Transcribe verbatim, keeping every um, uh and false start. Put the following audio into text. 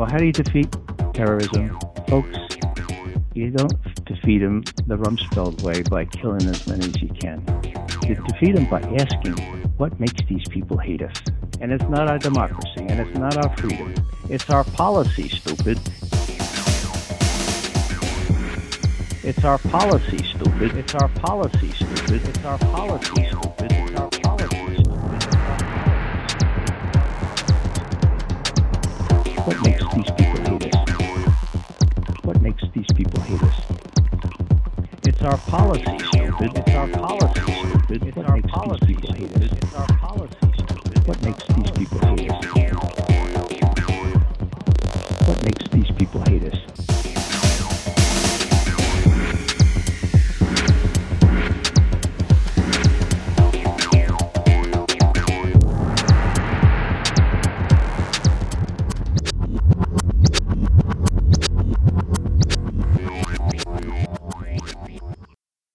Well, how do you defeat terrorism? Folks, you don't defeat them the Rumsfeld way by killing as many as you can. You defeat them by asking, what makes these people hate us? And it's not our democracy, and it's not our freedom. It's our policy, stupid. It's our policy, stupid. It's our policy, stupid. It's our policy, stupid. It's our policy, stupid. What makes these people hate us? What makes these people hate us? It's our policy, stupid. It's our policy, stupid. It's our policy, stupid. It's our policy, stupid. What makes these people hate us? What makes these people hate us?